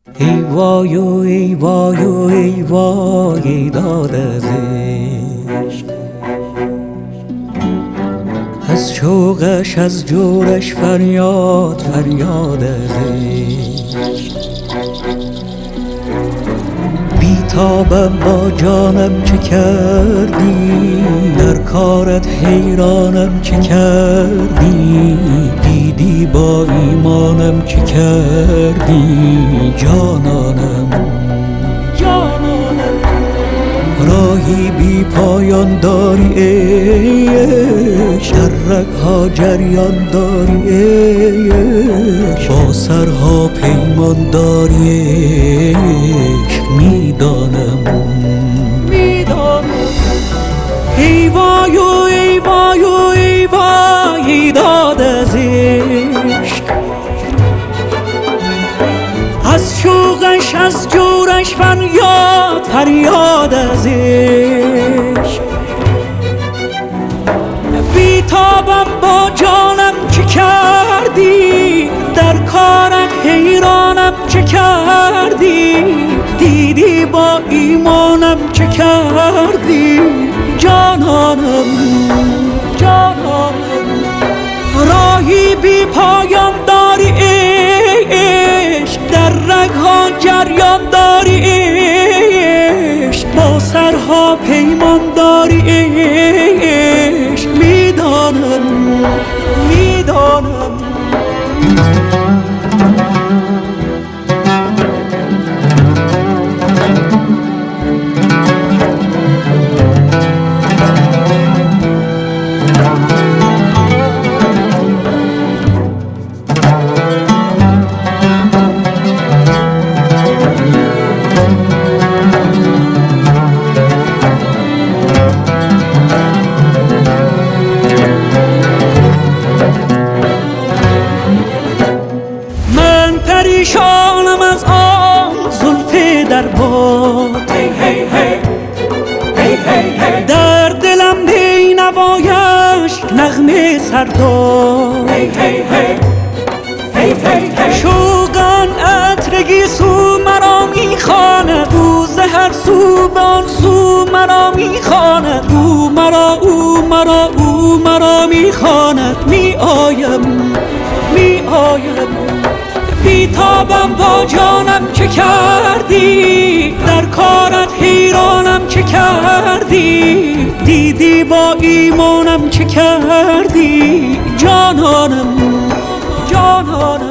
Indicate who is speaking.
Speaker 1: ای وای و ای وای و ای وای داد از عشق، از شوقش از جورش فریاد فریاد از عشق. بیتابم با جانم چه کردی، در کارت حیرانم چه کردی، دیدی با ایمانم چه کردی جانانم. راهی بی پایان داری عشق، در رگ‌ها جریان داری عشق، با سرها پیمان داری عشق. میدانم ای وای و ای وای و ای وای داد از عشق، از شوقش از جورش فریاد فریاد از عشق. بیتابم با جانم چه کردی، در کارت حیرانم چه کردی، دیدی با ایمانم چه کردی جانانم. راهی بی پایان داری عشق، در رگ‌ها جریان داری عشق، با سرها پیمان داری عشق. میدانم پریشانم از آن زلف در باد، در دلم بی نوایش نغمه سرداد. شوقان عطرگی سو مرا میخواند، او زهر سو بان سو مرا میخواند، او مرا میخواند. میآیم بیتابم با جانم چه کردی، در کارت حیرانم چه کردی، دیدی با ایمانم چه کردی جانانم.